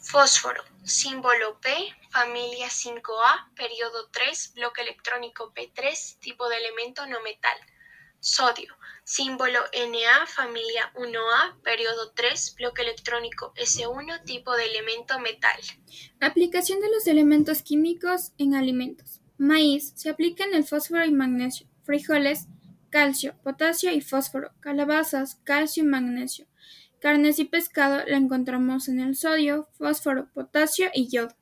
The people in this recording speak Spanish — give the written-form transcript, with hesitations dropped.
Fósforo, símbolo P, familia 5A, periodo 3, bloque electrónico P3, tipo de elemento no metal. Sodio, símbolo Na, familia 1A, periodo 3, bloque electrónico S1, tipo de elemento metal. Aplicación de los elementos químicos en alimentos. Maíz, se aplica en el fósforo y magnesio. Frijoles, calcio, potasio y fósforo. Calabazas, calcio y magnesio. Carnes y pescado la encontramos en el sodio, fósforo, potasio y yodo.